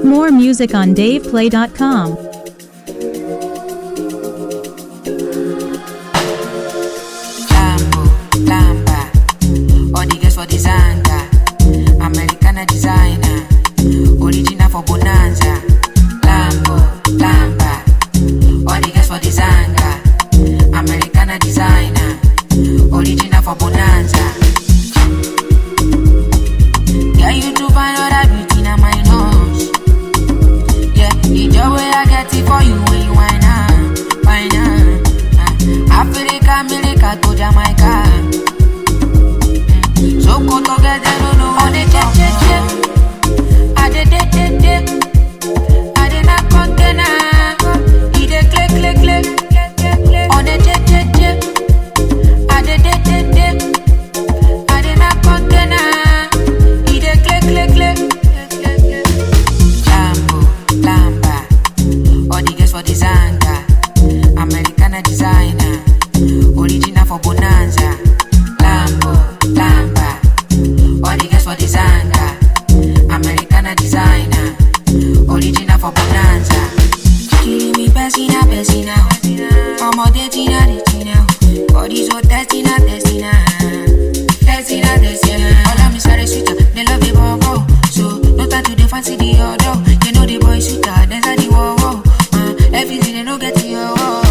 More music on DavePlay.com. Lamba, all the girls for the Zanga, Americana designer, original for Bonanza. Lamba, all the girls for the Zanga, Americana designer, original for Bonanza. Yeah, you do find all that beauty in my nose. Yeah, it's your way I get it for you when you whine on. Africa, America to Jamaica. So go together, no, on the che. I did not container. He did click. On the che. I did not container. He did click. Lamba, all the girls for the Zanga, Americana designer, original for Bonanza. Lamba, all the girls for the Zanga, Americana designer, original for Bonanza. Killing me, Pessina. Ọmọdé Tina. Body so testina. All of me sorry sweeter, they love the bobo. So no time to the fancy the other. You know the boy sweeter, dance at the wall. Everything they no get to your wall.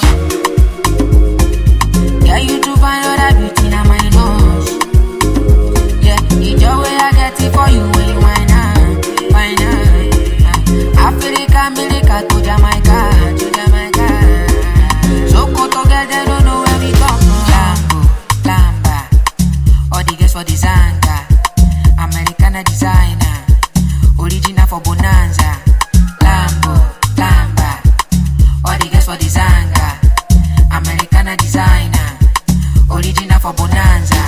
Yeah, you do find all that beauty in my nose. Yeah, it's your way I get it for you when you whine on. Africa, America to Jamaica. So go together, don't know where we come from. Lamba, all the girls for the Zanga, Americana designer, original for Bonanza. Lamba, all the girls for the Zanga, Americana designer, original for Bonanza.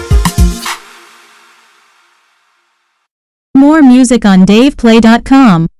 More music on DavePlay.com.